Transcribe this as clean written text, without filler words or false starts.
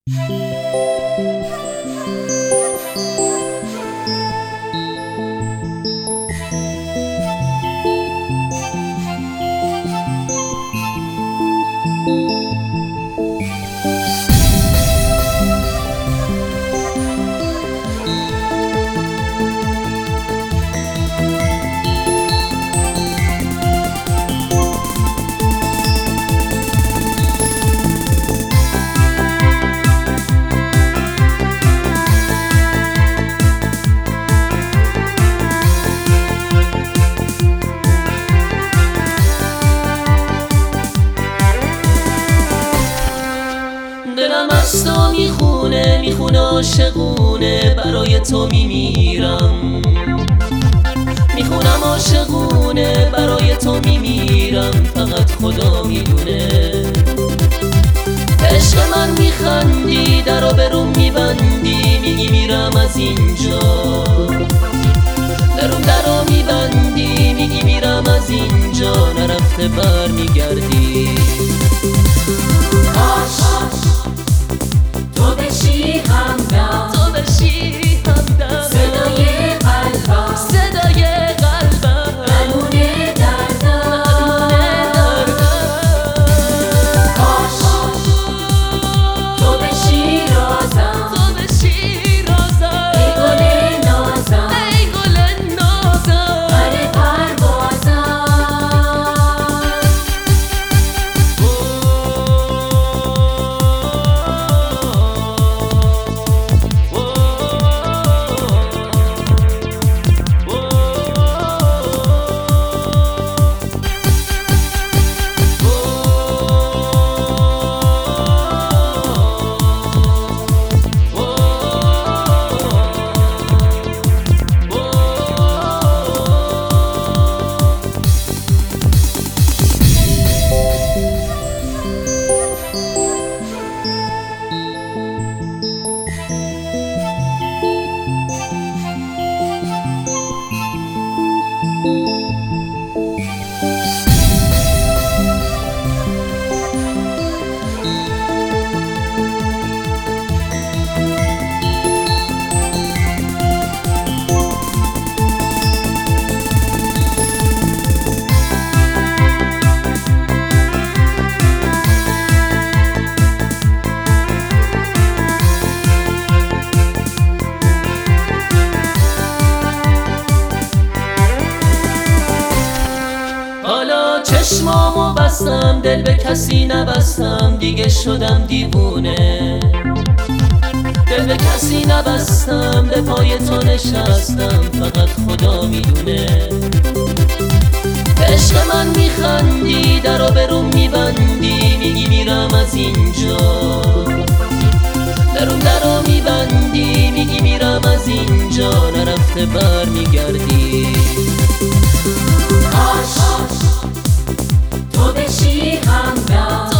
دلم از تو میخونه عاشقونه، برای تو میمیرم. میخونم عاشقونه، برای تو میمیرم، فقط خدا میدونه. عشق من میخندی، درو بروم میبندی، میگی میرم از اینجا. درو میبندی، میگی میرم از اینجا، نرفته بر میگردی. تو بشی همدم، تو بشی همدم، صدای قلبم، صدای قلبم، درمون دردم. کاش تو بشی رازم، تو بشی رازم، ای گل نازم، ای گل نازم، پر پروازم. چشمامو بستم، دل به کسی نبستم، دیگه شدم دیوونه. دل به کسی نبستم، به پای تو نشستم، فقط خدا میدونه. به عشق من میخندی، درو بروم میبندی، میگی میرم از اینجا. درو میبندی، میگی میرم از اینجا، نرفته بر میگردی. کاش تو بشی همدم،